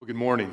Good morning.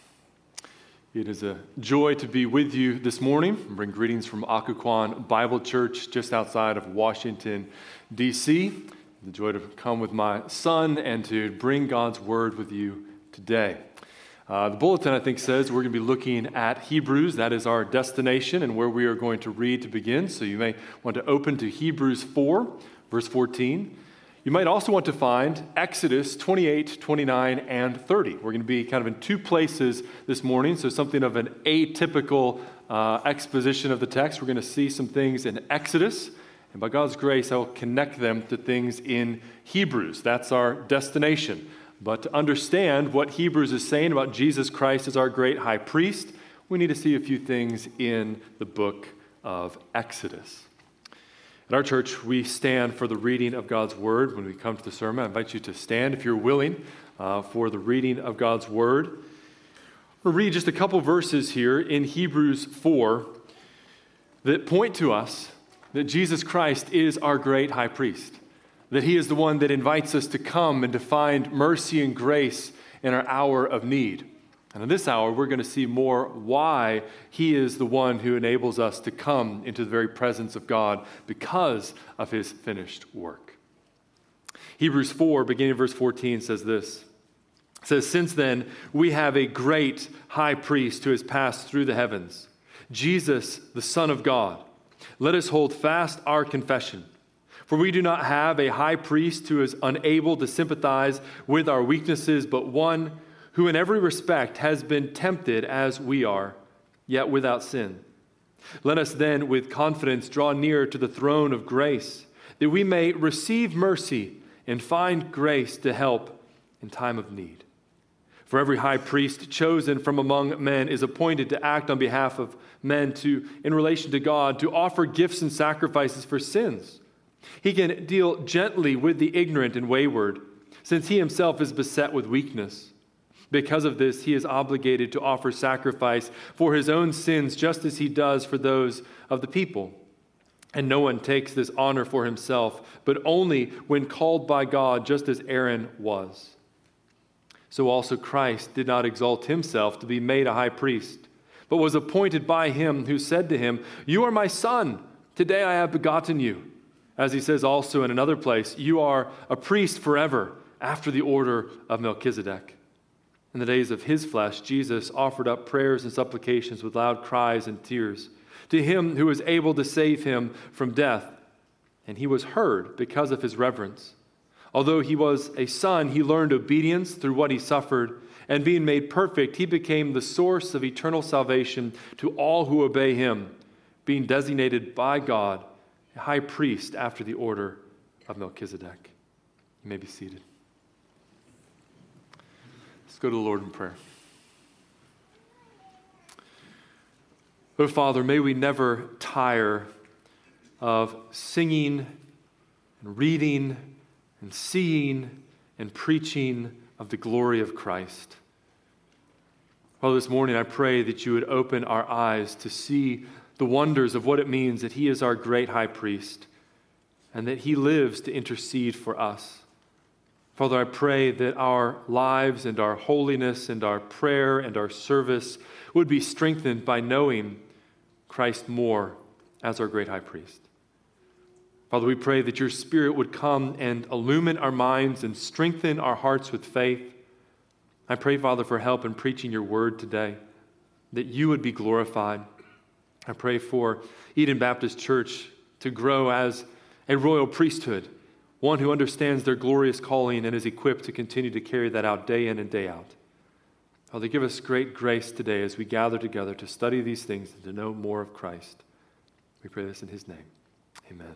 It is a joy to be with you this morning. I bring greetings from Occoquan Bible Church just outside of Washington, D.C. The joy to come with my son and to bring God's Word with you today. The bulletin, I think, says we're going to be looking at Hebrews. That is our destination and where we are going to read to begin. So you may want to open to Hebrews 4, verse 14. You might also want to find Exodus 28, 29, and 30. We're going to be kind of in two places this morning, so something of an atypical exposition of the text. We're going to see some things in Exodus, and by God's grace, I will connect them to things in Hebrews. That's our destination. But to understand what Hebrews is saying about Jesus Christ as our great high priest, we need to see a few things in the book of Exodus. At our church, we stand for the reading of God's Word. When we come to the sermon, I invite you to stand if you're willing for the reading of God's Word. I'm going to read just a couple verses here in Hebrews 4 that point to us that Jesus Christ is our great high priest, that he is the one that invites us to come and to find mercy and grace in our hour of need. And in this hour, we're going to see more why he is the one who enables us to come into the very presence of God because of his finished work. Hebrews 4, beginning of verse 14, says this. It says, "Since then, we have a great high priest who has passed through the heavens, Jesus, the Son of God. Let us hold fast our confession. For we do not have a high priest who is unable to sympathize with our weaknesses, but one who in every respect has been tempted as we are, yet without sin. Let us then with confidence draw near to the throne of grace, that we may receive mercy and find grace to help in time of need. For every high priest chosen from among men is appointed to act on behalf of men in relation to God, to offer gifts and sacrifices for sins. He can deal gently with the ignorant and wayward, since he himself is beset with weakness. Because of this, he is obligated to offer sacrifice for his own sins, just as he does for those of the people. And no one takes this honor for himself, but only when called by God, just as Aaron was. So also Christ did not exalt himself to be made a high priest, but was appointed by him who said to him, 'You are my son, today I have begotten you.' As he says also in another place, 'You are a priest forever, after the order of Melchizedek.' In the days of his flesh, Jesus offered up prayers and supplications with loud cries and tears to him who was able to save him from death. And he was heard because of his reverence. Although he was a son, he learned obedience through what he suffered. And being made perfect, he became the source of eternal salvation to all who obey him, being designated by God a high priest after the order of Melchizedek." You may be seated. Let's go to the Lord in prayer. Oh, Father, may we never tire of singing and reading and seeing and preaching of the glory of Christ. Father, this morning I pray that you would open our eyes to see the wonders of what it means that he is our great high priest and that he lives to intercede for us. Father, I pray that our lives and our holiness and our prayer and our service would be strengthened by knowing Christ more as our great high priest. Father, we pray that your Spirit would come and illumine our minds and strengthen our hearts with faith. I pray, Father, for help in preaching your word today, that you would be glorified. I pray for Eden Baptist Church to grow as a royal priesthood, one who understands their glorious calling and is equipped to continue to carry that out day in and day out. Father, give us great grace today as we gather together to study these things and to know more of Christ. We pray this in his name. Amen.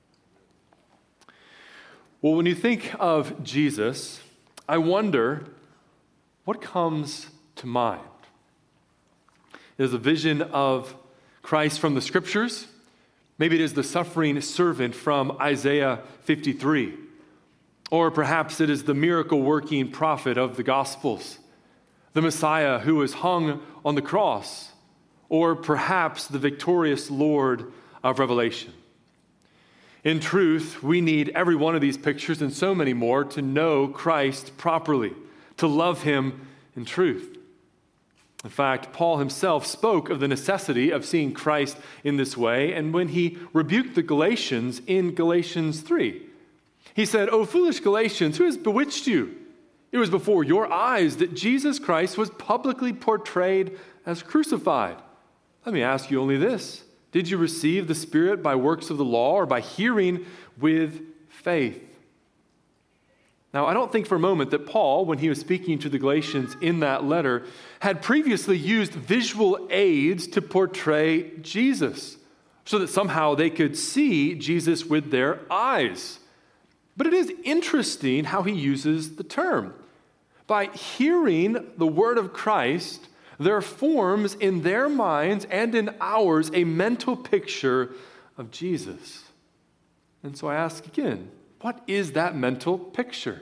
Well, when you think of Jesus, I wonder what comes to mind. Is a vision of Christ from the Scriptures? Maybe it is the suffering servant from Isaiah 53. Or perhaps it is the miracle-working prophet of the Gospels, the Messiah who was hung on the cross. Or perhaps the victorious Lord of Revelation. In truth, we need every one of these pictures and so many more to know Christ properly, to love him in truth. In fact, Paul himself spoke of the necessity of seeing Christ in this way, and when he rebuked the Galatians in Galatians 3, he said, "O foolish Galatians, who has bewitched you? It was before your eyes that Jesus Christ was publicly portrayed as crucified. Let me ask you only this: did you receive the Spirit by works of the law or by hearing with faith?" Now, I don't think for a moment that Paul, when he was speaking to the Galatians in that letter, had previously used visual aids to portray Jesus so that somehow they could see Jesus with their eyes. But it is interesting how he uses the term. By hearing the word of Christ, there forms in their minds and in ours a mental picture of Jesus. And so I ask again, what is that mental picture?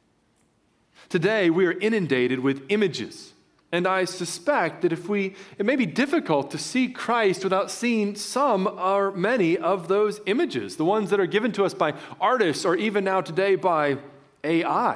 Today, we are inundated with images, and I suspect that it may be difficult to see Christ without seeing some or many of those images, the ones that are given to us by artists or even now today by AI.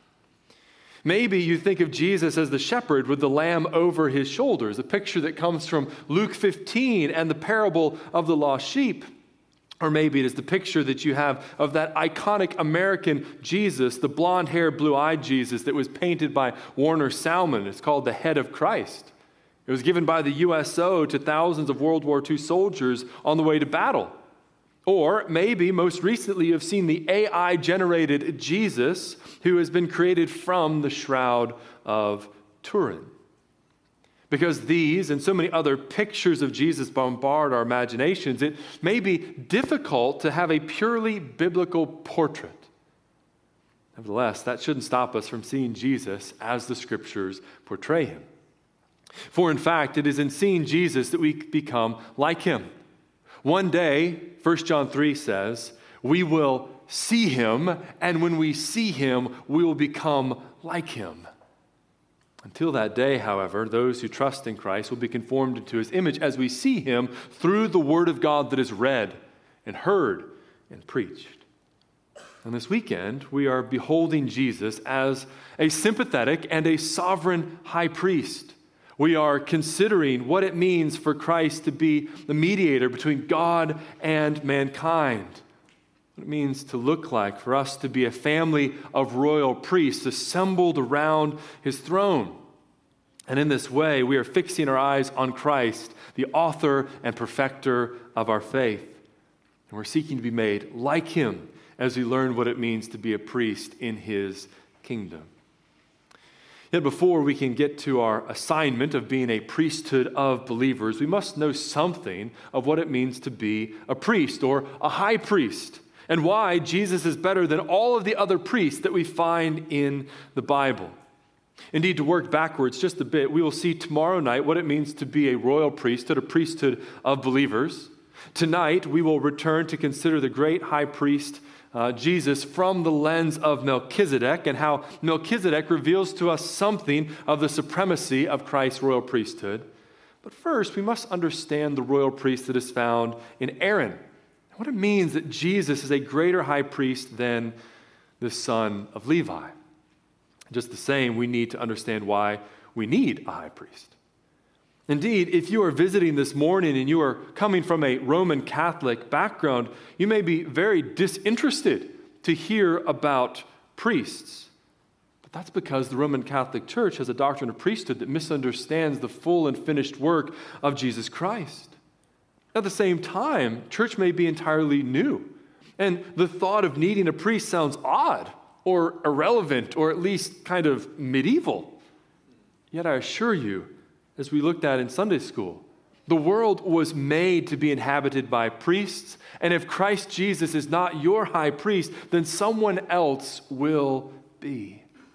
Maybe you think of Jesus as the shepherd with the lamb over his shoulders, a picture that comes from Luke 15 and the parable of the lost sheep. Or maybe it is the picture that you have of that iconic American Jesus, the blonde-haired, blue-eyed Jesus that was painted by Warner Salmon. It's called the Head of Christ. It was given by the USO to thousands of World War II soldiers on the way to battle. Or maybe, most recently, you've seen the AI-generated Jesus who has been created from the Shroud of Turin. Because these and so many other pictures of Jesus bombard our imaginations, it may be difficult to have a purely biblical portrait. Nevertheless, that shouldn't stop us from seeing Jesus as the Scriptures portray him. For in fact, it is in seeing Jesus that we become like him. One day, 1 John 3 says, we will see him, and when we see him, we will become like him. Until that day, however, those who trust in Christ will be conformed into his image as we see him through the word of God that is read and heard and preached. And this weekend, we are beholding Jesus as a sympathetic and a sovereign high priest. We are considering what it means for Christ to be the mediator between God and mankind. What it means to look like for us to be a family of royal priests assembled around his throne. And in this way, we are fixing our eyes on Christ, the author and perfecter of our faith. And we're seeking to be made like him as we learn what it means to be a priest in his kingdom. Yet before we can get to our assignment of being a priesthood of believers, we must know something of what it means to be a priest or a high priest, and why Jesus is better than all of the other priests that we find in the Bible. Indeed, to work backwards just a bit, we will see tomorrow night what it means to be a royal priesthood, a priesthood of believers. Tonight, we will return to consider the great high priest, Jesus, from the lens of Melchizedek, and how Melchizedek reveals to us something of the supremacy of Christ's royal priesthood. But first, we must understand the royal priest that is found in Aaron. What it means that Jesus is a greater high priest than the son of Levi. Just the same, we need to understand why we need a high priest. Indeed, if you are visiting this morning and you are coming from a Roman Catholic background, you may be very disinterested to hear about priests. But that's because the Roman Catholic Church has a doctrine of priesthood that misunderstands the full and finished work of Jesus Christ. At the same time, church may be entirely new, and the thought of needing a priest sounds odd or irrelevant or at least kind of medieval. Yet I assure you, as we looked at in Sunday school, the world was made to be inhabited by priests, and if Christ Jesus is not your high priest, then someone else will be.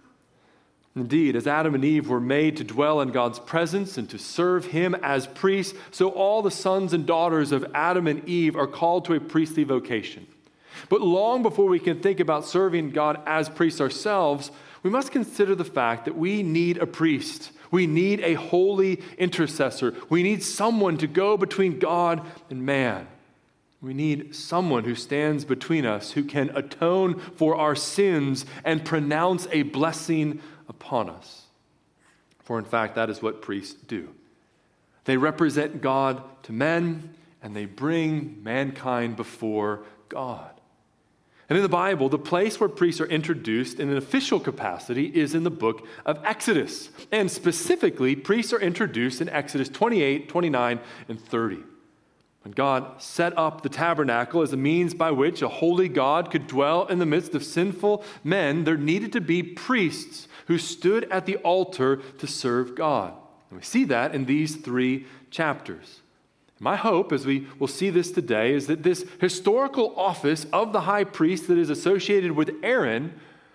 Indeed, as Adam and Eve were made to dwell in God's presence and to serve him as priests, so all the sons and daughters of Adam and Eve are called to a priestly vocation. But long before we can think about serving God as priests ourselves, we must consider the fact that we need a priest. We need a holy intercessor. We need someone to go between God and man. We need someone who stands between us, who can atone for our sins and pronounce a blessing upon us. For in fact, that is what priests do. They represent God to men, and they bring mankind before God. And in the Bible, the place where priests are introduced in an official capacity is in the book of Exodus. And specifically, priests are introduced in Exodus 28, 29, and 30. When God set up the tabernacle as a means by which a holy God could dwell in the midst of sinful men, there needed to be priests who stood at the altar to serve God. And we see that in these 3 chapters. My hope, as we will see this today, is that this historical office of the high priest that is associated with Aaron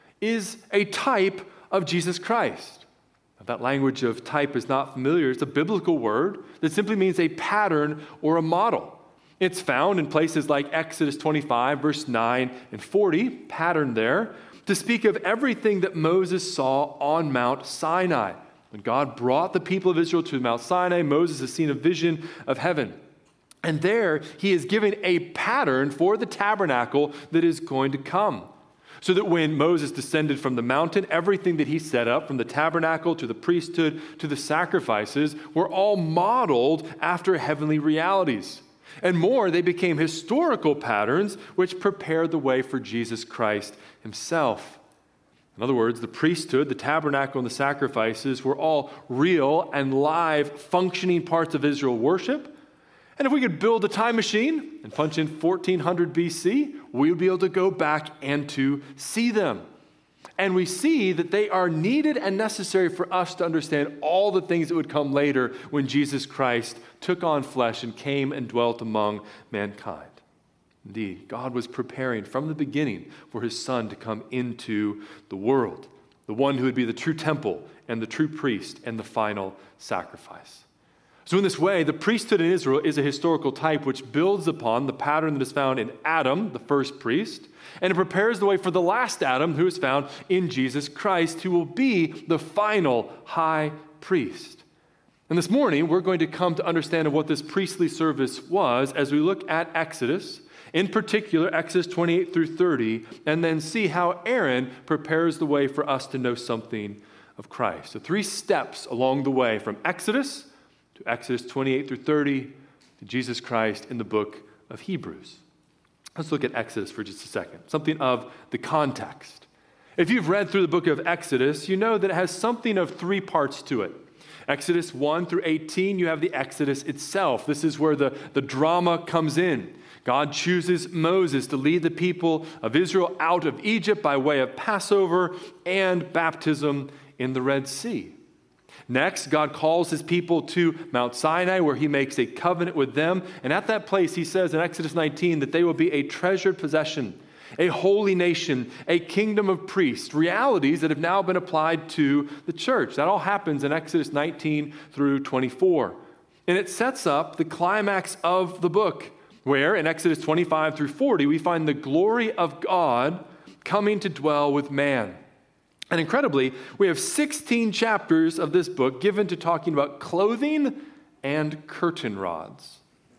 is a type of Jesus Christ. Now, that language of type is not familiar. It's a biblical word that simply means a pattern or a model. It's found in places like Exodus 25, verse 9 and 40, pattern there, to speak of everything that Moses saw on Mount Sinai. When God brought the people of Israel to Mount Sinai, Moses has seen a vision of heaven. And there he is giving a pattern for the tabernacle that is going to come. So that when Moses descended from the mountain, everything that he set up, from the tabernacle to the priesthood to the sacrifices, were all modeled after heavenly realities. And more, they became historical patterns which prepared the way for Jesus Christ himself. In other words, the priesthood, the tabernacle, and the sacrifices were all real and live, functioning parts of Israel worship. And if we could build a time machine and punch in 1400 BC, we would be able to go back and to see them. And we see that they are needed and necessary for us to understand all the things that would come later when Jesus Christ took on flesh and came and dwelt among mankind. Indeed, God was preparing from the beginning for his Son to come into the world, the one who would be the true temple and the true priest and the final sacrifice. So in this way, the priesthood in Israel is a historical type which builds upon the pattern that is found in Adam, the first priest, and it prepares the way for the last Adam, who is found in Jesus Christ, who will be the final high priest. And this morning, we're going to come to understand what this priestly service was as we look at Exodus, in particular, Exodus 28 through 30, and then see how Aaron prepares the way for us to know something of Christ. So 3 steps along the way from Exodus to Exodus 28 through 30 to Jesus Christ in the book of Hebrews. Let's look at Exodus for just a second, something of the context. If you've read through the book of Exodus, you know that it has something of 3 parts to it. Exodus 1 through 18, you have the Exodus itself. This is where the drama comes in. God chooses Moses to lead the people of Israel out of Egypt by way of Passover and baptism in the Red Sea. Next, God calls his people to Mount Sinai, where he makes a covenant with them. And at that place, he says in Exodus 19 that they will be a treasured possession, a holy nation, a kingdom of priests, realities that have now been applied to the church. That all happens in Exodus 19 through 24. And it sets up the climax of the book, where in Exodus 25 through 40, we find the glory of God coming to dwell with man. And incredibly, we have 16 chapters of this book given to talking about clothing and curtain rods.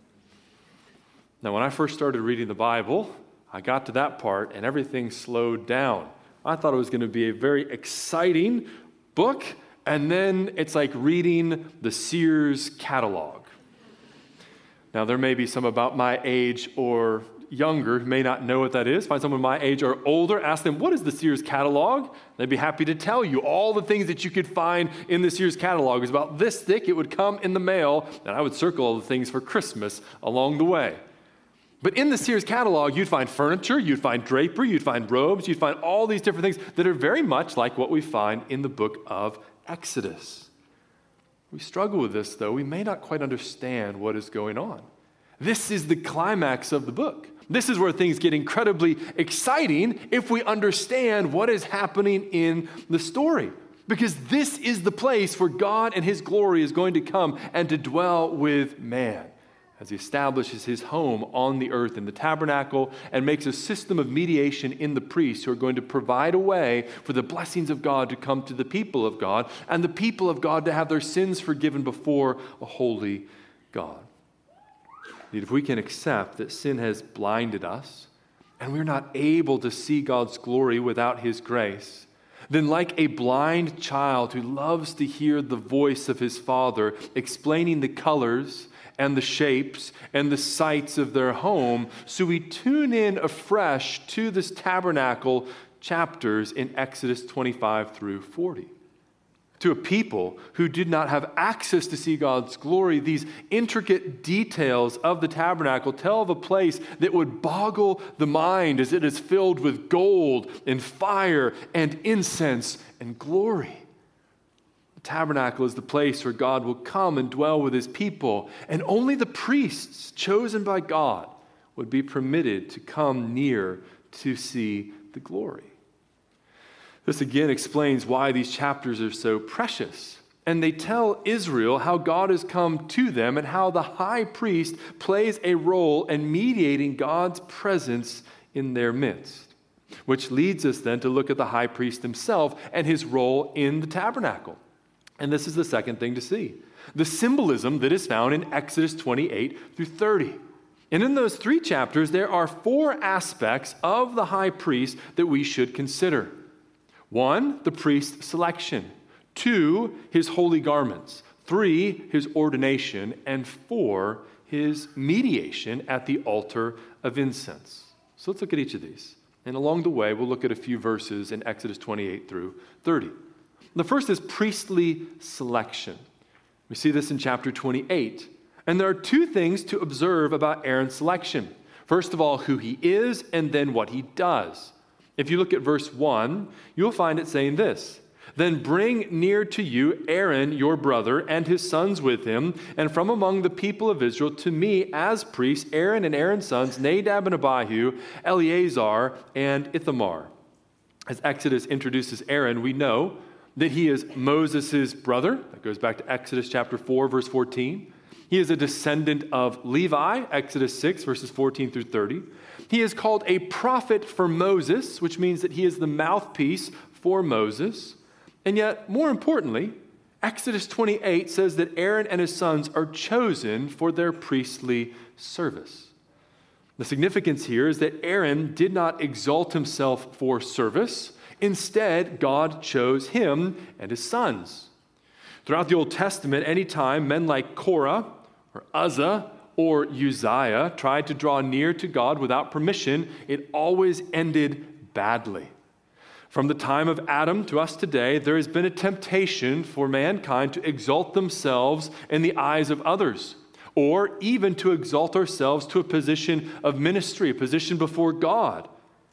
Now, when I first started reading the Bible, I got to that part and everything slowed down. I thought it was going to be a very exciting book, and then it's like reading the Sears catalog. Now, there may be some about my age or younger who may not know what that is. Find someone my age or older, ask them, what is the Sears catalog? They'd be happy to tell you all the things that you could find in the Sears catalog. It's about this thick. It would come in the mail, and I would circle all the things for Christmas along the way. But in the Sears catalog, you'd find furniture, you'd find drapery, you'd find robes, you'd find all these different things that are very much like what we find in the book of Exodus. We struggle with this, though. We may not quite understand what is going on. This is the climax of the book. This is where things get incredibly exciting if we understand what is happening in the story. Because this is the place where God and his glory is going to come and to dwell with man as he establishes his home on the earth in the tabernacle and makes a system of mediation in the priests who are going to provide a way for the blessings of God to come to the people of God and the people of God to have their sins forgiven before a holy God. Indeed, if we can accept that sin has blinded us and we're not able to see God's glory without his grace, Then, like a blind child who loves to hear the voice of his father explaining the colors and the shapes and the sights of their home, so we tune in afresh to this tabernacle chapters in Exodus 25 through 40. To a people who did not have access to see God's glory, these intricate details of the tabernacle tell of a place that would boggle the mind as it is filled with gold and fire and incense and glory. The tabernacle is the place where God will come and dwell with his people, and only the priests chosen by God would be permitted to come near to see the glory. This again explains why these chapters are so precious. And they tell Israel how God has come to them and how the high priest plays a role in mediating God's presence in their midst. Which leads us then to look at the high priest himself and his role in the tabernacle. And this is the second thing to see. The symbolism that is found in Exodus 28 through 30. And in those 3 chapters, there are 4 aspects of the high priest that we should consider. 1, the priest's selection. 2, his holy garments. 3, his ordination. And 4, his mediation at the altar of incense. So let's look at each of these. And along the way, we'll look at a few verses in Exodus 28 through 30. The first is priestly selection. We see this in chapter 28. And there are 2 things to observe about Aaron's selection. First of all, who he is, and then what he does. If you look at verse 1, you'll find it saying this: "Then bring near to you Aaron your brother and his sons with him, and from among the people of Israel to me as priests, Aaron and Aaron's sons, Nadab and Abihu, Eleazar and Ithamar." As Exodus introduces Aaron, we know that he is Moses' brother. That goes back to Exodus chapter 4, verse 14. He is a descendant of Levi, Exodus 6, verses 14 through 30. He is called a prophet for Moses, which means that he is the mouthpiece for Moses. And yet, more importantly, Exodus 28 says that Aaron and his sons are chosen for their priestly service. The significance here is that Aaron did not exalt himself for service. Instead, God chose him and his sons. Throughout the Old Testament, anytime men like Korah or Uzzah or Uzziah tried to draw near to God without permission, it always ended badly. From the time of Adam to us today, there has been a temptation for mankind to exalt themselves in the eyes of others, or even to exalt ourselves to a position of ministry, a position before God.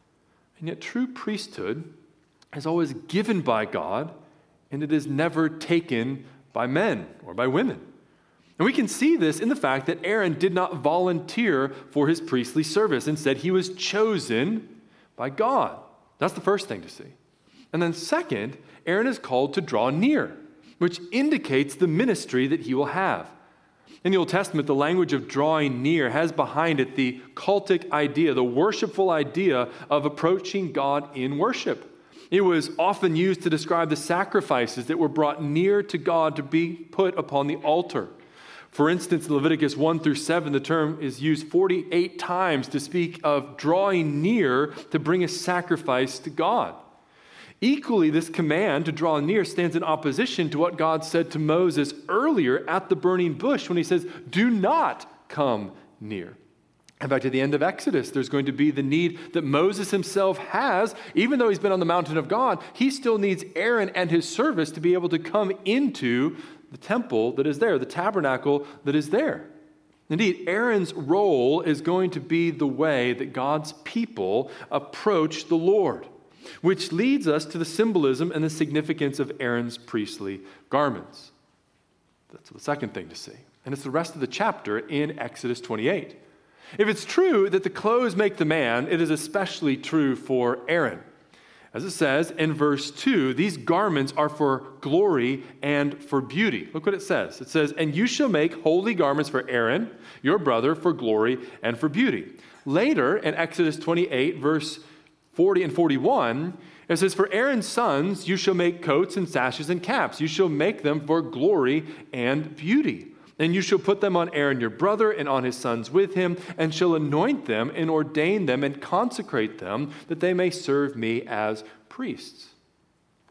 And yet true priesthood is always given by God, and it is never taken by men or by women. And we can see this in the fact that Aaron did not volunteer for his priestly service. Instead, he was chosen by God. That's the first thing to see. And then second, Aaron is called to draw near, which indicates the ministry that he will have. In the Old Testament, the language of drawing near has behind it the cultic idea, the worshipful idea of approaching God in worship. It was often used to describe the sacrifices that were brought near to God to be put upon the altar. For instance, in Leviticus 1 through 7, the term is used 48 times to speak of drawing near to bring a sacrifice to God. Equally, this command to draw near stands in opposition to what God said to Moses earlier at the burning bush when he says, "Do not come near." In fact, at the end of Exodus, there's going to be the need that Moses himself has. Even though he's been on the mountain of God, he still needs Aaron and his service to be able to come into the temple that is there, the tabernacle that is there. Indeed, Aaron's role is going to be the way that God's people approach the Lord, which leads us to the symbolism and the significance of Aaron's priestly garments. That's the second thing to see. And it's the rest of the chapter in Exodus 28. If it's true that the clothes make the man, it is especially true for Aaron. As it says in verse 2, these garments are for glory and for beauty. Look what it says. It says, "And you shall make holy garments for Aaron, your brother, for glory and for beauty." Later in Exodus 28, verse 40 and 41, it says, "For Aaron's sons you shall make coats and sashes and caps. You shall make them for glory and beauty. And you shall put them on Aaron your brother and on his sons with him, and shall anoint them and ordain them and consecrate them, that they may serve me as priests."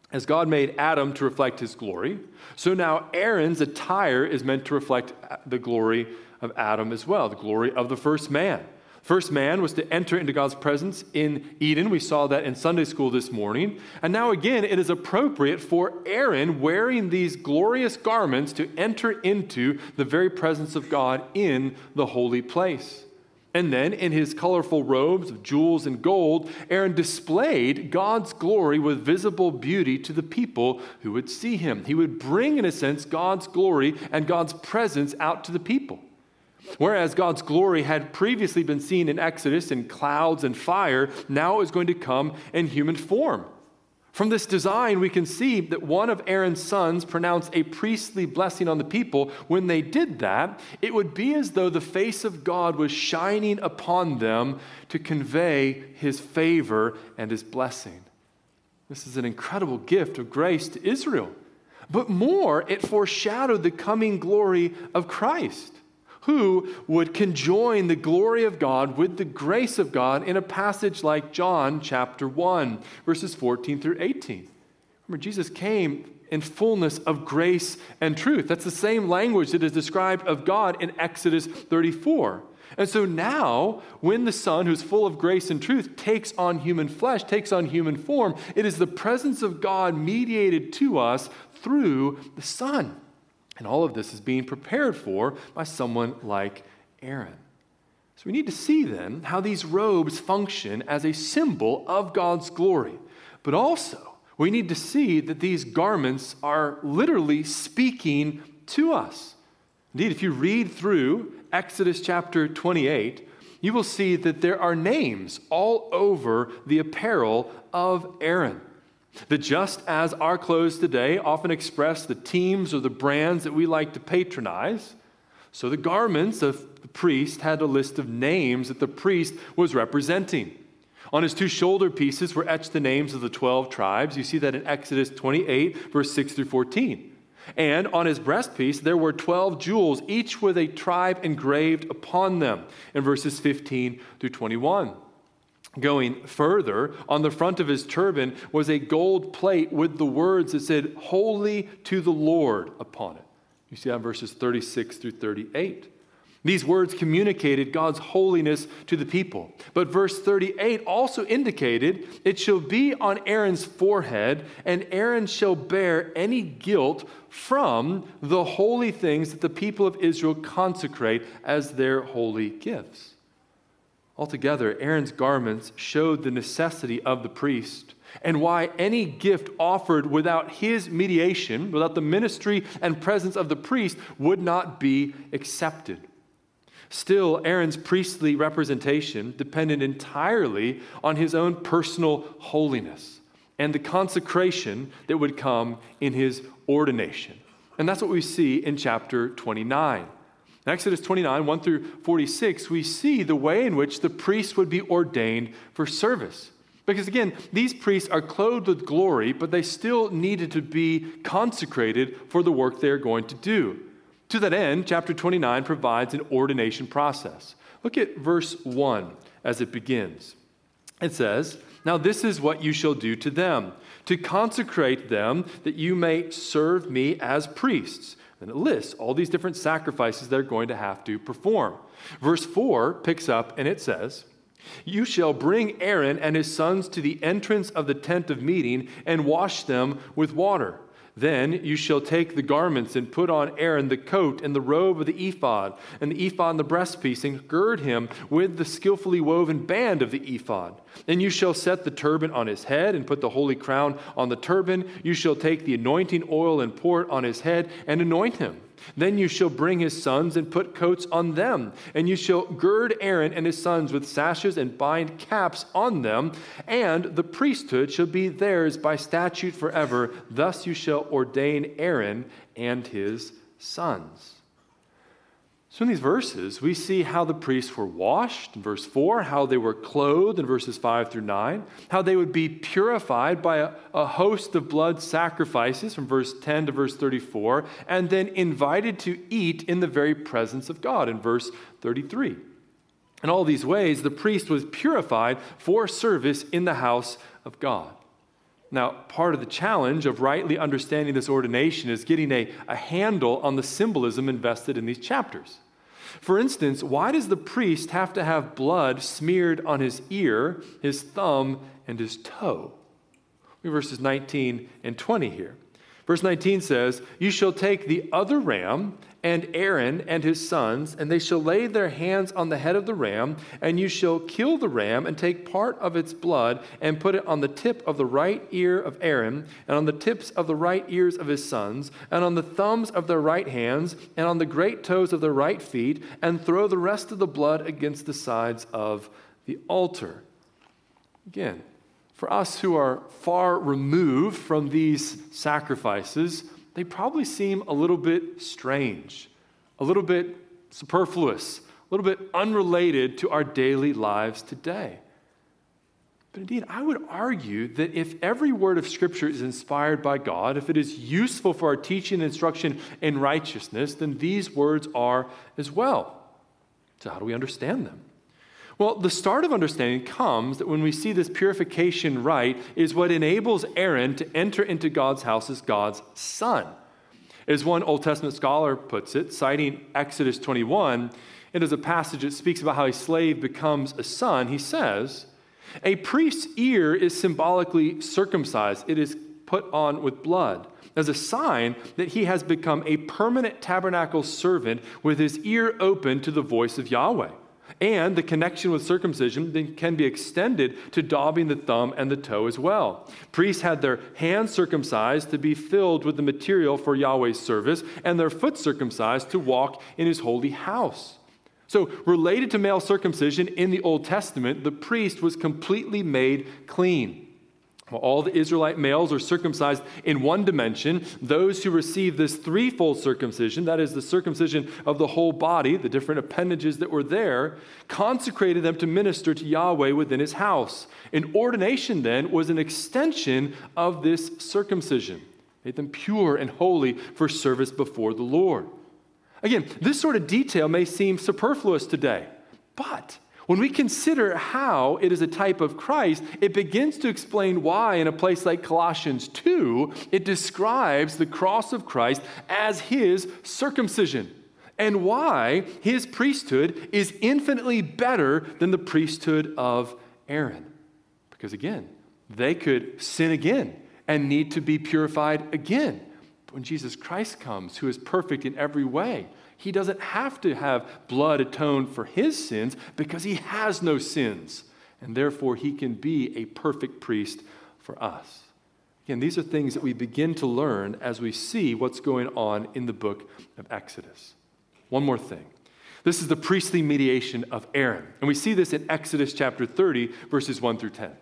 As God made Adam to reflect his glory, so now Aaron's attire is meant to reflect the glory of Adam as well, the glory of the first man. First man was to enter into God's presence in Eden. We saw that in Sunday school this morning. And now again, it is appropriate for Aaron wearing these glorious garments to enter into the very presence of God in the holy place. And then in his colorful robes of jewels and gold, Aaron displayed God's glory with visible beauty to the people who would see him. He would bring, in a sense, God's glory and God's presence out to the people. Whereas God's glory had previously been seen in Exodus in clouds and fire, now is going to come in human form. From this design, we can see that one of Aaron's sons pronounced a priestly blessing on the people. When they did that, it would be as though the face of God was shining upon them to convey his favor and his blessing. This is an incredible gift of grace to Israel. But more, it foreshadowed the coming glory of Christ, who would conjoin the glory of God with the grace of God in a passage like John chapter 1, verses 14 through 18. Remember, Jesus came in fullness of grace and truth. That's the same language that is described of God in Exodus 34. And so now, when the Son, who's full of grace and truth, takes on human flesh, takes on human form, it is the presence of God mediated to us through the Son. And all of this is being prepared for by someone like Aaron. So we need to see then how these robes function as a symbol of God's glory. But also, we need to see that these garments are literally speaking to us. Indeed, if you read through Exodus chapter 28, you will see that there are names all over the apparel of Aaron. That just as our clothes today often express the teams or the brands that we like to patronize, so the garments of the priest had a list of names that the priest was representing. On his two shoulder pieces were etched the names of the 12 tribes. You see that in Exodus 28, verse 6 through 14. And on his breastpiece, there were 12 jewels, each with a tribe engraved upon them, in verses 15 through 21. Going further, on the front of his turban was a gold plate with the words that said, "Holy to the Lord" upon it. You see that in verses 36 through 38. These words communicated God's holiness to the people. But verse 38 also indicated, "It shall be on Aaron's forehead, and Aaron shall bear any guilt from the holy things that the people of Israel consecrate as their holy gifts." Altogether, Aaron's garments showed the necessity of the priest and why any gift offered without his mediation, without the ministry and presence of the priest, would not be accepted. Still, Aaron's priestly representation depended entirely on his own personal holiness and the consecration that would come in his ordination. And that's what we see in chapter 29. In Exodus 29, 1 through 46, we see the way in which the priests would be ordained for service. Because again, these priests are clothed with glory, but they still needed to be consecrated for the work they are going to do. To that end, chapter 29 provides an ordination process. Look at verse 1 as it begins. It says, "Now this is what you shall do to them, to consecrate them that you may serve me as priests." And it lists all these different sacrifices they're going to have to perform. Verse 4 picks up and it says, "You shall bring Aaron and his sons to the entrance of the tent of meeting and wash them with water. Then you shall take the garments and put on Aaron the coat and the robe of the ephod and the breastpiece and gird him with the skillfully woven band of the ephod. And you shall set the turban on his head and put the holy crown on the turban. You shall take the anointing oil and pour it on his head and anoint him. Then you shall bring his sons and put coats on them, and you shall gird Aaron and his sons with sashes and bind caps on them, and the priesthood shall be theirs by statute forever. Thus you shall ordain Aaron and his sons." So in these verses, we see how the priests were washed in verse 4, how they were clothed in verses 5 through 9, how they would be purified by a host of blood sacrifices from verse 10 to verse 34, and then invited to eat in the very presence of God in verse 33. In all these ways, the priest was purified for service in the house of God. Now, part of the challenge of rightly understanding this ordination is getting a handle on the symbolism invested in these chapters. For instance, why does the priest have to have blood smeared on his ear, his thumb, and his toe? We have verses 19 and 20 here. Verse 19 says, "You shall take the other ram and Aaron and his sons, and they shall lay their hands on the head of the ram, and you shall kill the ram and take part of its blood and put it on the tip of the right ear of Aaron, and on the tips of the right ears of his sons, and on the thumbs of their right hands, and on the great toes of their right feet, and throw the rest of the blood against the sides of the altar." Again, for us who are far removed from these sacrifices, they probably seem a little bit strange, a little bit superfluous, a little bit unrelated to our daily lives today. But indeed, I would argue that if every word of Scripture is inspired by God, if it is useful for our teaching and instruction in righteousness, then these words are as well. So how do we understand them? Well, the start of understanding comes that when we see this purification rite is what enables Aaron to enter into God's house as God's son. As one Old Testament scholar puts it, citing Exodus 21, it is a passage that speaks about how a slave becomes a son. He says, "A priest's ear is symbolically circumcised. It is put on with blood as a sign that he has become a permanent tabernacle servant with his ear open to the voice of Yahweh. And the connection with circumcision then can be extended to daubing the thumb and the toe as well. Priests had their hands circumcised to be filled with the material for Yahweh's service, and their foot circumcised to walk in his holy house." So, related to male circumcision in the Old Testament, the priest was completely made clean. While all the Israelite males are circumcised in one dimension, those who receive this threefold circumcision, that is the circumcision of the whole body, the different appendages that were there, consecrated them to minister to Yahweh within his house. An ordination then was an extension of this circumcision, made them pure and holy for service before the Lord. Again, this sort of detail may seem superfluous today, but when we consider how it is a type of Christ, it begins to explain why in a place like Colossians 2, it describes the cross of Christ as his circumcision, and why his priesthood is infinitely better than the priesthood of Aaron. Because again, they could sin again and need to be purified again. But when Jesus Christ comes, who is perfect in every way, he doesn't have to have blood atoned for his sins because he has no sins. And therefore, he can be a perfect priest for us. Again, these are things that we begin to learn as we see what's going on in the book of Exodus. One more thing. This is the priestly mediation of Aaron. And we see this in Exodus chapter 30, verses 1 through 10.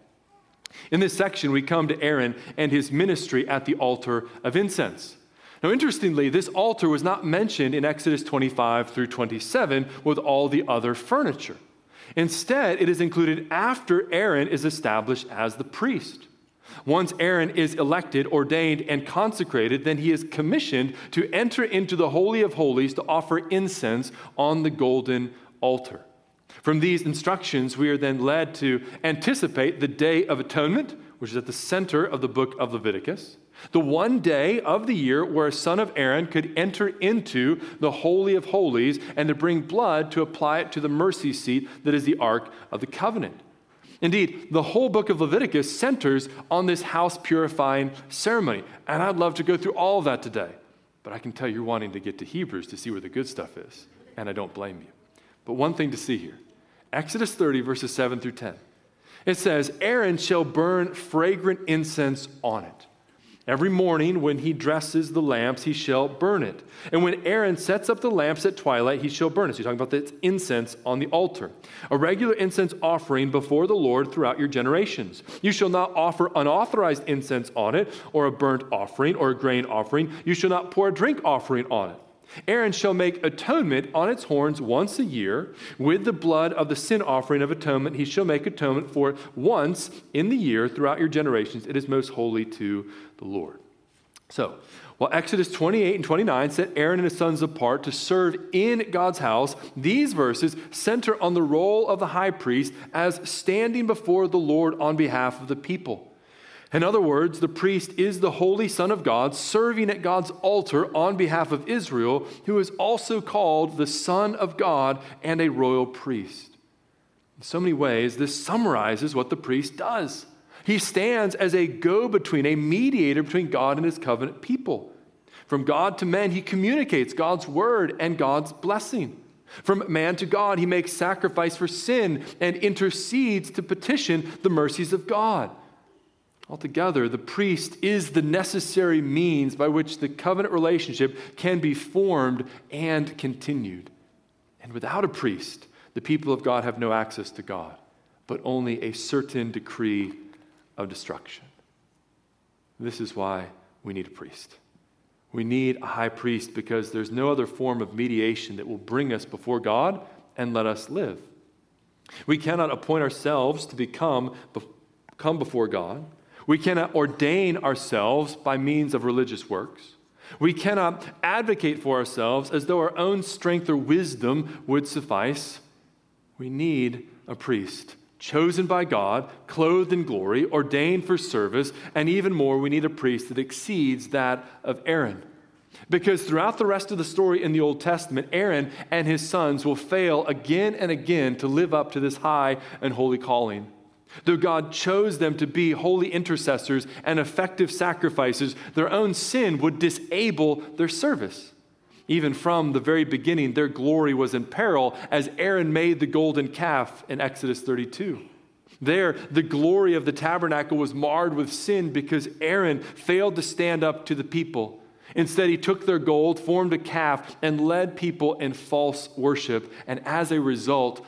In this section, we come to Aaron and his ministry at the altar of incense. Now, interestingly, this altar was not mentioned in Exodus 25 through 27 with all the other furniture. Instead, it is included after Aaron is established as the priest. Once Aaron is elected, ordained, and consecrated, then he is commissioned to enter into the Holy of Holies to offer incense on the golden altar. From these instructions, we are then led to anticipate the Day of Atonement, which is at the center of the book of Leviticus, the one day of the year where a son of Aaron could enter into the Holy of Holies and to bring blood to apply it to the mercy seat that is the Ark of the Covenant. Indeed, the whole book of Leviticus centers on this house purifying ceremony, and I'd love to go through all of that today, but I can tell you're wanting to get to Hebrews to see where the good stuff is, and I don't blame you. But one thing to see here, Exodus 30, verses 7 through 10. It says, "Aaron shall burn fragrant incense on it. Every morning when he dresses the lamps, he shall burn it. And when Aaron sets up the lamps at twilight, he shall burn it." So you're talking about the incense on the altar. "A regular incense offering before the Lord throughout your generations. You shall not offer unauthorized incense on it, or a burnt offering, or a grain offering. You shall not pour a drink offering on it. Aaron shall make atonement on its horns once a year. With the blood of the sin offering of atonement, he shall make atonement for it once in the year throughout your generations. It is most holy to the Lord." So, while Exodus 28 and 29 set Aaron and his sons apart to serve in God's house, these verses center on the role of the high priest as standing before the Lord on behalf of the people. In other words, the priest is the holy Son of God, serving at God's altar on behalf of Israel, who is also called the Son of God and a royal priest. In so many ways, this summarizes what the priest does. He stands as a go-between, a mediator between God and his covenant people. From God to men, he communicates God's word and God's blessing. From man to God, he makes sacrifice for sin and intercedes to petition the mercies of God. Altogether, the priest is the necessary means by which the covenant relationship can be formed and continued. And without a priest, the people of God have no access to God, but only a certain decree of destruction. This is why we need a priest. We need a high priest because there's no other form of mediation that will bring us before God and let us live. We cannot appoint ourselves to come before God. We cannot ordain ourselves by means of religious works. We cannot advocate for ourselves as though our own strength or wisdom would suffice. We need a priest, chosen by God, clothed in glory, ordained for service, and even more, we need a priest that exceeds that of Aaron. Because throughout the rest of the story in the Old Testament, Aaron and his sons will fail again and again to live up to this high and holy calling. Though God chose them to be holy intercessors and effective sacrifices, their own sin would disable their service. Even from the very beginning, their glory was in peril as Aaron made the golden calf in Exodus 32. There, the glory of the tabernacle was marred with sin because Aaron failed to stand up to the people. Instead, he took their gold, formed a calf, and led people in false worship. And as a result,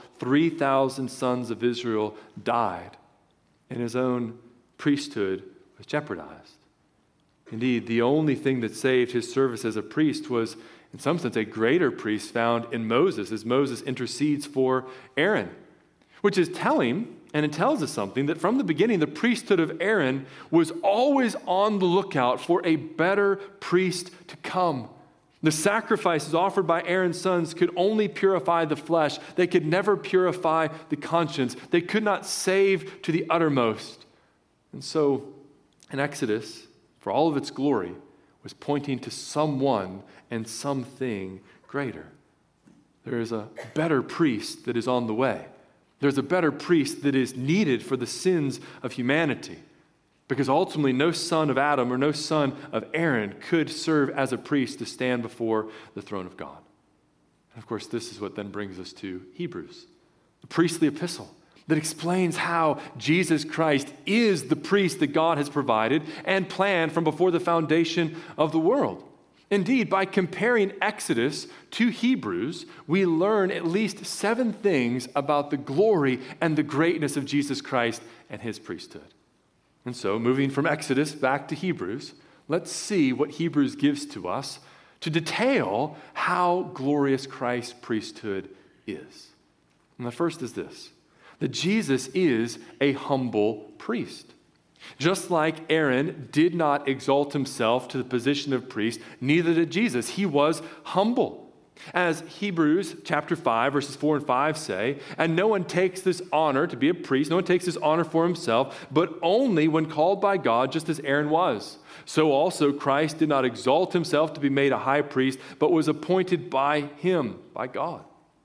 3,000 sons of Israel died, and his own priesthood was jeopardized. Indeed, the only thing that saved his service as a priest was, in some sense, a greater priest found in Moses, as Moses intercedes for Aaron, which is telling, and it tells us something, that from the beginning, the priesthood of Aaron was always on the lookout for a better priest to come. The sacrifices offered by Aaron's sons could only purify the flesh. They could never purify the conscience. They could not save to the uttermost. And so, in Exodus, for all of its glory, was pointing to someone and something greater. There is a better priest that is on the way. There's a better priest that is needed for the sins of humanity. Because ultimately, no son of Adam or no son of Aaron could serve as a priest to stand before the throne of God. And of course, this is what then brings us to Hebrews, the priestly epistle that explains how Jesus Christ is the priest that God has provided and planned from before the foundation of the world. Indeed, by comparing Exodus to Hebrews, we learn at least 7 things about the glory and the greatness of Jesus Christ and his priesthood. And so, moving from Exodus back to Hebrews, let's see what Hebrews gives to us to detail how glorious Christ's priesthood is. And the first is this, that Jesus is a humble priest. Just like Aaron did not exalt himself to the position of priest, neither did Jesus. He was humble. As Hebrews chapter 5, verses 4 and 5 say, and no one takes this honor to be a priest, no one takes this honor for himself, but only when called by God, just as Aaron was. So also Christ did not exalt himself to be made a high priest, but was appointed by him, by God.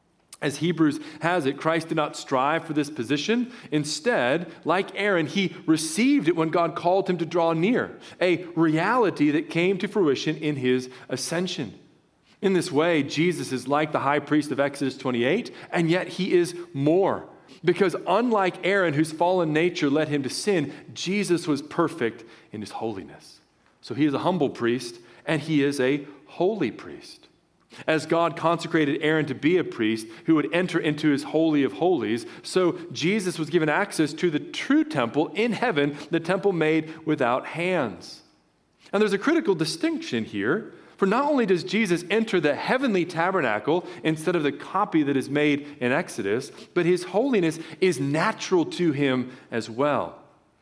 As Hebrews has it, Christ did not strive for this position. Instead, like Aaron, he received it when God called him to draw near, a reality that came to fruition in his ascension. In this way, Jesus is like the high priest of Exodus 28, and yet he is more. Because unlike Aaron, whose fallen nature led him to sin, Jesus was perfect in his holiness. So he is a humble priest, and he is a holy priest. As God consecrated Aaron to be a priest who would enter into his holy of holies, so Jesus was given access to the true temple in heaven, the temple made without hands. And there's a critical distinction here. For not only does Jesus enter the heavenly tabernacle instead of the copy that is made in Exodus, but his holiness is natural to him as well.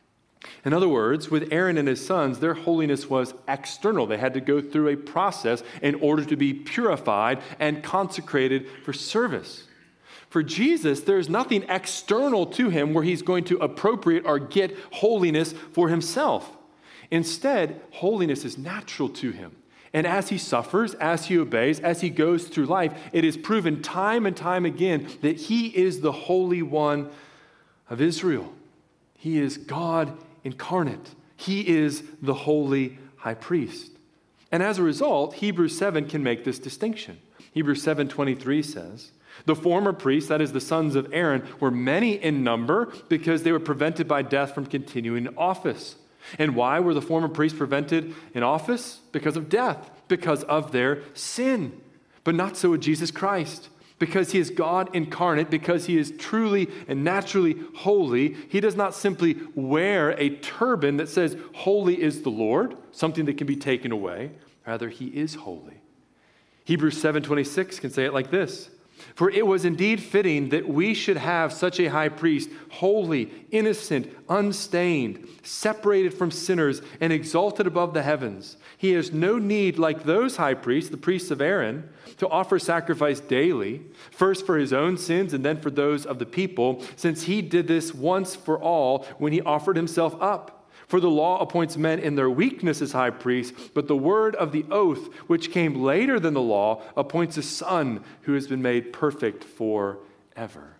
In other words, with Aaron and his sons, their holiness was external. They had to go through a process in order to be purified and consecrated for service. For Jesus, there's nothing external to him where he's going to appropriate or get holiness for himself. Instead, holiness is natural to him. And as he suffers, as he obeys, as he goes through life, it is proven time and time again that he is the Holy One of Israel. He is God incarnate. He is the holy high priest. And as a result, Hebrews 7 can make this distinction. Hebrews 7:23 says, the former priests, that is the sons of Aaron, were many in number because they were prevented by death from continuing in office. And why were the former priests prevented in office? Because of death, because of their sin. But not so with Jesus Christ. Because he is God incarnate, because he is truly and naturally holy, he does not simply wear a turban that says, holy is the Lord, something that can be taken away. Rather, he is holy. Hebrews 7:26 can say it like this. For it was indeed fitting that we should have such a high priest, holy, innocent, unstained, separated from sinners, and exalted above the heavens. He has no need, like those high priests, the priests of Aaron, to offer sacrifice daily, first for his own sins and then for those of the people, since he did this once for all when he offered himself up. For the law appoints men in their weakness as high priests, but the word of the oath, which came later than the law, appoints a son who has been made perfect forever.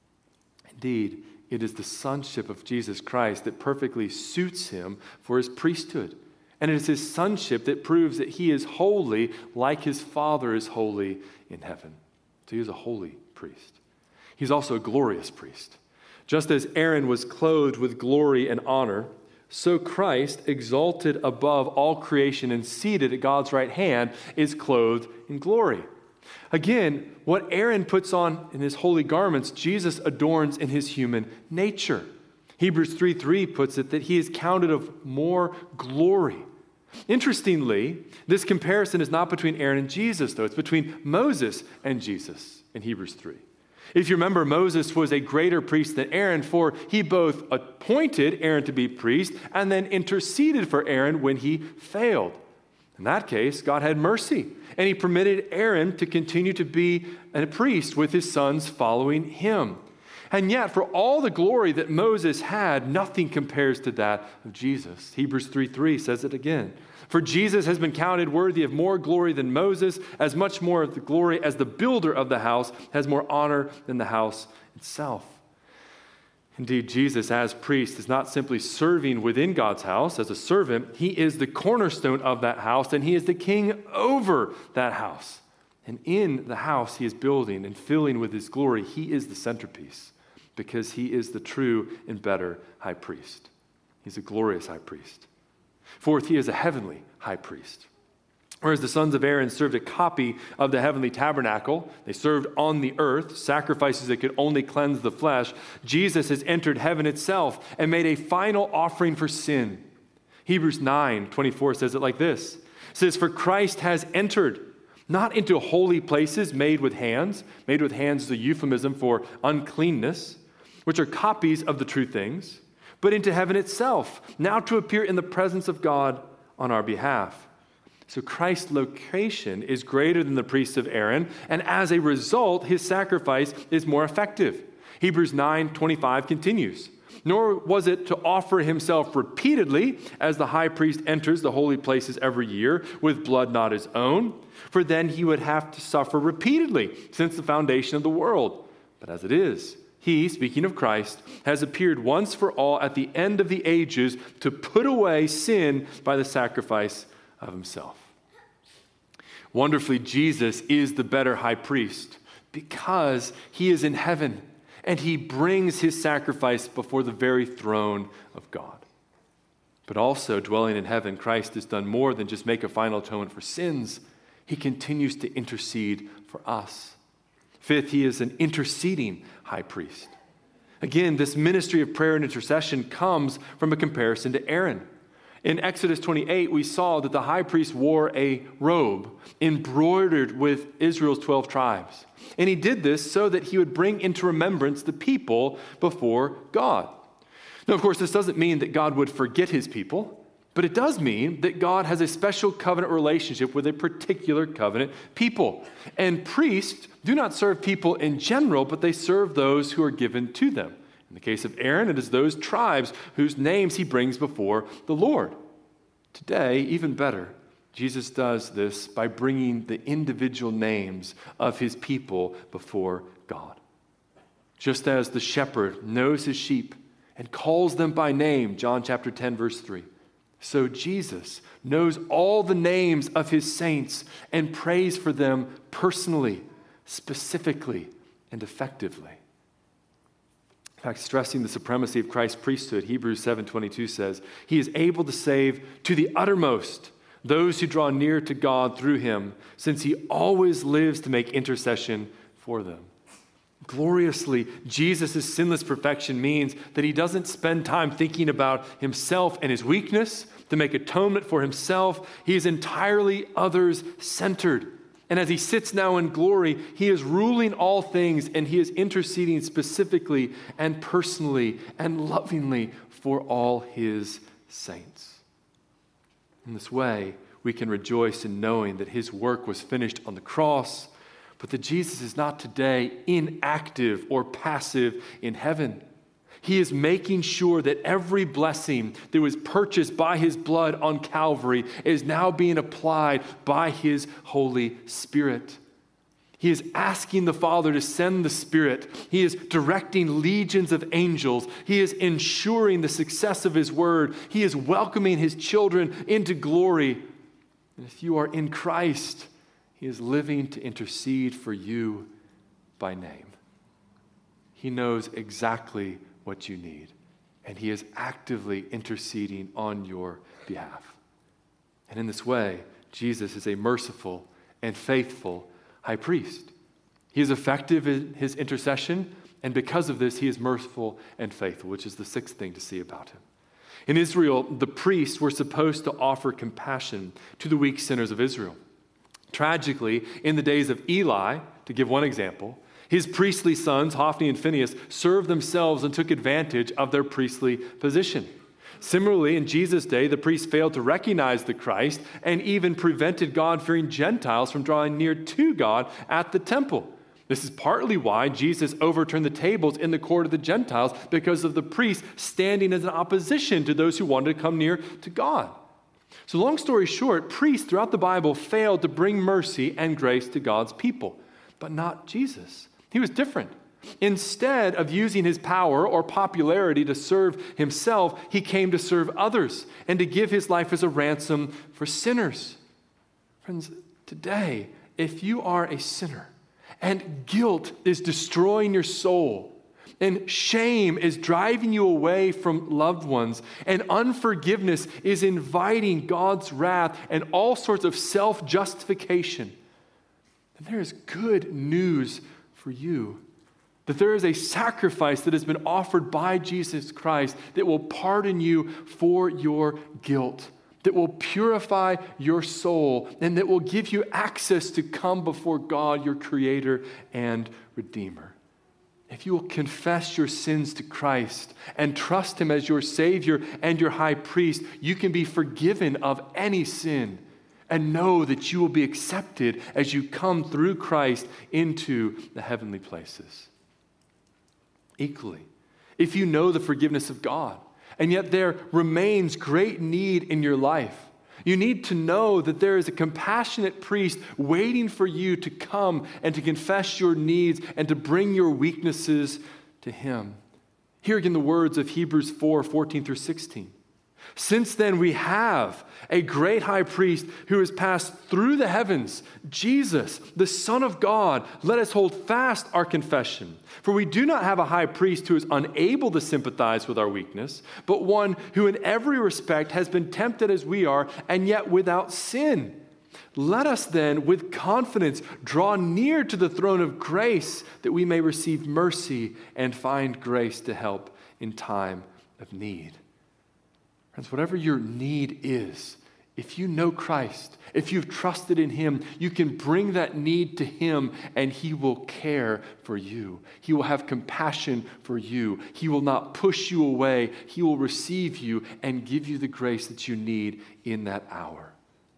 Indeed, it is the sonship of Jesus Christ that perfectly suits him for his priesthood. And it is his sonship that proves that he is holy like his Father is holy in heaven. So he is a holy priest. He's also a glorious priest. Just as Aaron was clothed with glory and honor, so Christ, exalted above all creation and seated at God's right hand, is clothed in glory. Again, what Aaron puts on in his holy garments, Jesus adorns in his human nature. Hebrews 3:3 puts it that he is counted of more glory. Interestingly, this comparison is not between Aaron and Jesus, though. It's between Moses and Jesus in Hebrews 3. If you remember, Moses was a greater priest than Aaron, for he both appointed Aaron to be priest and then interceded for Aaron when he failed. In that case, God had mercy, and he permitted Aaron to continue to be a priest with his sons following him. And yet, for all the glory that Moses had, nothing compares to that of Jesus. Hebrews 3:3 says it again. For Jesus has been counted worthy of more glory than Moses, as much more of the glory as the builder of the house has more honor than the house itself. Indeed, Jesus as priest is not simply serving within God's house as a servant. He is the cornerstone of that house, and he is the king over that house. And in the house he is building and filling with his glory, he is the centerpiece because he is the true and better high priest. He's a glorious high priest. Fourth, he is a heavenly high priest. Whereas the sons of Aaron served a copy of the heavenly tabernacle, they served on the earth, sacrifices that could only cleanse the flesh, Jesus has entered heaven itself and made a final offering for sin. Hebrews 9:24 says it like this. It says, for Christ has entered, not into holy places made with hands. Made with hands is a euphemism for uncleanness, which are copies of the true things, but into heaven itself, now to appear in the presence of God on our behalf. So Christ's location is greater than the priests of Aaron, and as a result, his sacrifice is more effective. Hebrews 9:25 continues. Nor was it to offer himself repeatedly as the high priest enters the holy places every year with blood not his own, for then he would have to suffer repeatedly since the foundation of the world. But as it is, he, speaking of Christ, has appeared once for all at the end of the ages to put away sin by the sacrifice of himself. Wonderfully, Jesus is the better high priest because he is in heaven and he brings his sacrifice before the very throne of God. But also, dwelling in heaven, Christ has done more than just make a final atonement for sins. He continues to intercede for us. Fifth, he is an interceding high priest. Again, this ministry of prayer and intercession comes from a comparison to Aaron. In Exodus 28, we saw that the high priest wore a robe embroidered with Israel's 12 tribes. And he did this so that he would bring into remembrance the people before God. Now, of course, this doesn't mean that God would forget his people. But it does mean that God has a special covenant relationship with a particular covenant people. And priests do not serve people in general, but they serve those who are given to them. In the case of Aaron, it is those tribes whose names he brings before the Lord. Today, even better, Jesus does this by bringing the individual names of his people before God. Just as the shepherd knows his sheep and calls them by name, John chapter 10, verse 3, so Jesus knows all the names of his saints and prays for them personally, specifically, and effectively. In fact, stressing the supremacy of Christ's priesthood, Hebrews 7:22 says, he is able to save to the uttermost those who draw near to God through him, since he always lives to make intercession for them. Gloriously, Jesus' sinless perfection means that he doesn't spend time thinking about himself and his weakness to make atonement for himself. He is entirely others-centered. And as he sits now in glory, he is ruling all things, and he is interceding specifically and personally and lovingly for all his saints. In this way, we can rejoice in knowing that his work was finished on the cross, but that Jesus is not today inactive or passive in heaven. He is making sure that every blessing that was purchased by his blood on Calvary is now being applied by his Holy Spirit. He is asking the Father to send the Spirit. He is directing legions of angels. He is ensuring the success of his word. He is welcoming his children into glory. And if you are in Christ, he is living to intercede for you by name. He knows exactly what you need, and he is actively interceding on your behalf. And in this way, Jesus is a merciful and faithful high priest. He is effective in his intercession, and because of this, he is merciful and faithful, which is the sixth thing to see about him. In Israel, the priests were supposed to offer compassion to the weak sinners of Israel. Tragically, in the days of Eli, to give one example, his priestly sons, Hophni and Phinehas, served themselves and took advantage of their priestly position. Similarly, in Jesus' day, the priests failed to recognize the Christ and even prevented God-fearing Gentiles from drawing near to God at the temple. This is partly why Jesus overturned the tables in the court of the Gentiles, because of the priests standing as an opposition to those who wanted to come near to God. So long story short, priests throughout the Bible failed to bring mercy and grace to God's people, but not Jesus. He was different. Instead of using his power or popularity to serve himself, he came to serve others and to give his life as a ransom for sinners. Friends, today, if you are a sinner and guilt is destroying your soul, and shame is driving you away from loved ones, and unforgiveness is inviting God's wrath and all sorts of self-justification, then there is good news for you. That there is a sacrifice that has been offered by Jesus Christ that will pardon you for your guilt, that will purify your soul, and that will give you access to come before God, your Creator and Redeemer. If you will confess your sins to Christ and trust him as your Savior and your high priest, you can be forgiven of any sin and know that you will be accepted as you come through Christ into the heavenly places. Equally, if you know the forgiveness of God, and yet there remains great need in your life, you need to know that there is a compassionate priest waiting for you to come and to confess your needs and to bring your weaknesses to him. Hear again the words of Hebrews 4:14 through 16. Since then we have a great high priest who has passed through the heavens, Jesus, the Son of God. Let us hold fast our confession. For we do not have a high priest who is unable to sympathize with our weakness, but one who in every respect has been tempted as we are, and yet without sin. Let us then with confidence draw near to the throne of grace, that we may receive mercy and find grace to help in time of need. Friends, whatever your need is, if you know Christ, if you've trusted in him, you can bring that need to him and he will care for you. He will have compassion for you. He will not push you away. He will receive you and give you the grace that you need in that hour.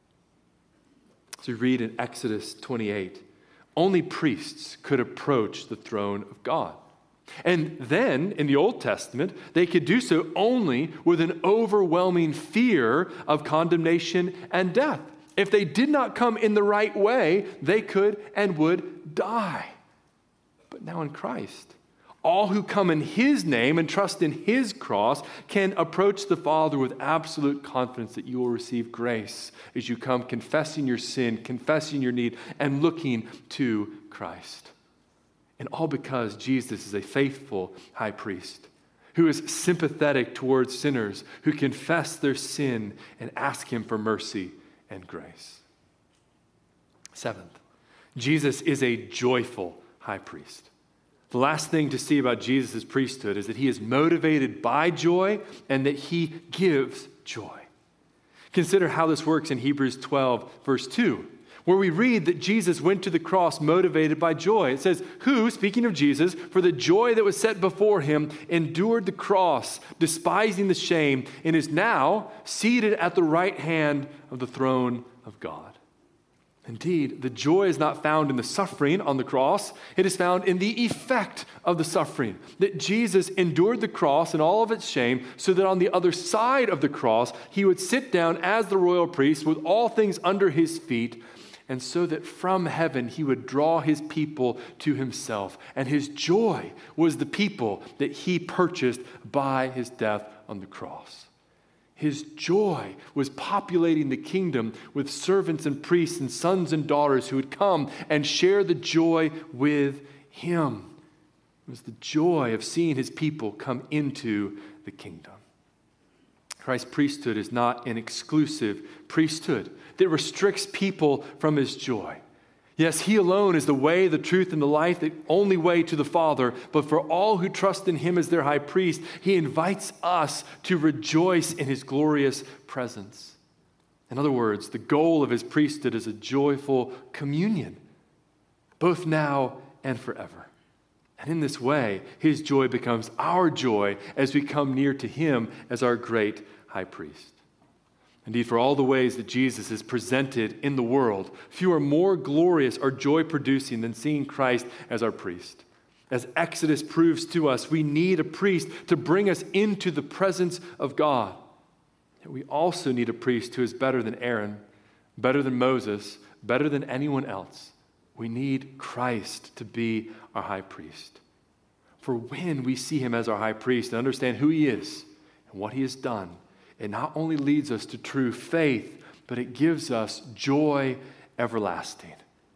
So we read in Exodus 28, only priests could approach the throne of God. And then, in the Old Testament, they could do so only with an overwhelming fear of condemnation and death. If they did not come in the right way, they could and would die. But now in Christ, all who come in his name and trust in his cross can approach the Father with absolute confidence that you will receive grace as you come confessing your sin, confessing your need, and looking to Christ. And all because Jesus is a faithful high priest who is sympathetic towards sinners who confess their sin and ask him for mercy and grace. Seventh, Jesus is a joyful high priest. The last thing to see about Jesus' priesthood is that he is motivated by joy and that he gives joy. Consider how this works in Hebrews 12, verse 2. Where we read that Jesus went to the cross motivated by joy. It says, who, speaking of Jesus, for the joy that was set before him, endured the cross, despising the shame, and is now seated at the right hand of the throne of God. Indeed, the joy is not found in the suffering on the cross. It is found in the effect of the suffering. That Jesus endured the cross and all of its shame so that on the other side of the cross, he would sit down as the royal priest with all things under his feet, and so that from heaven he would draw his people to himself. And his joy was the people that he purchased by his death on the cross. His joy was populating the kingdom with servants and priests and sons and daughters who would come and share the joy with him. It was the joy of seeing his people come into the kingdom. Christ's priesthood is not an exclusive priesthood that restricts people from his joy. Yes, he alone is the way, the truth, and the life, the only way to the Father. But for all who trust in him as their high priest, he invites us to rejoice in his glorious presence. In other words, the goal of his priesthood is a joyful communion, both now and forever. And in this way, his joy becomes our joy as we come near to him as our great high priest. Indeed, for all the ways that Jesus is presented in the world, few are more glorious or joy-producing than seeing Christ as our priest. As Exodus proves to us, we need a priest to bring us into the presence of God. Yet we also need a priest who is better than Aaron, better than Moses, better than anyone else. We need Christ to be our high priest. For when we see him as our high priest and understand who he is and what he has done, it not only leads us to true faith, but it gives us joy everlasting.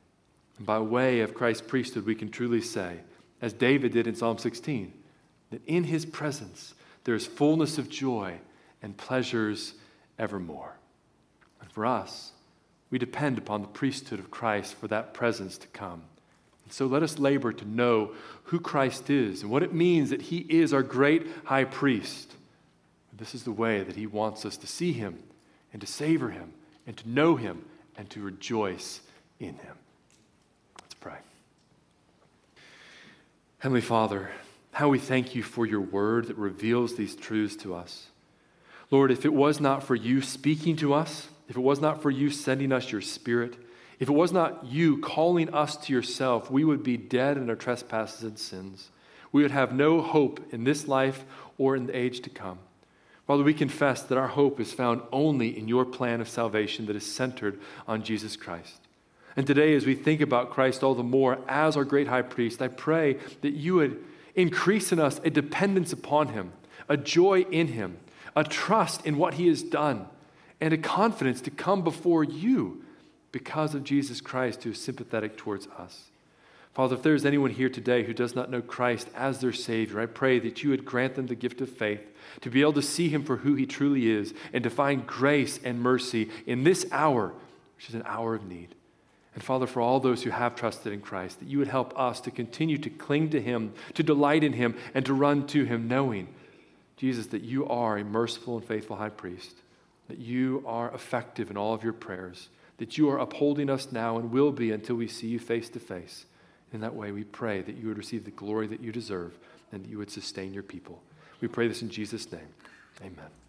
And by way of Christ's priesthood, we can truly say, as David did in Psalm 16, that in his presence there is fullness of joy and pleasures evermore. And for us, we depend upon the priesthood of Christ for that presence to come. And so let us labor to know who Christ is and what it means that he is our great high priest. This is the way that he wants us to see him and to savor him and to know him and to rejoice in him. Let's pray. Heavenly Father, how we thank you for your word that reveals these truths to us. Lord, if it was not for you speaking to us, if it was not for you sending us your Spirit, if it was not you calling us to yourself, we would be dead in our trespasses and sins. We would have no hope in this life or in the age to come. Father, we confess that our hope is found only in your plan of salvation that is centered on Jesus Christ. And today, as we think about Christ all the more as our great high priest, I pray that you would increase in us a dependence upon him, a joy in him, a trust in what he has done, and a confidence to come before you because of Jesus Christ who is sympathetic towards us. Father, if there is anyone here today who does not know Christ as their Savior, I pray that you would grant them the gift of faith to be able to see him for who he truly is and to find grace and mercy in this hour, which is an hour of need. And Father, for all those who have trusted in Christ, that you would help us to continue to cling to him, to delight in him, and to run to him, knowing, Jesus, that you are a merciful and faithful high priest, that you are effective in all of your prayers, that you are upholding us now and will be until we see you face to face. In that way, we pray that you would receive the glory that you deserve and that you would sustain your people. We pray this in Jesus' name. Amen.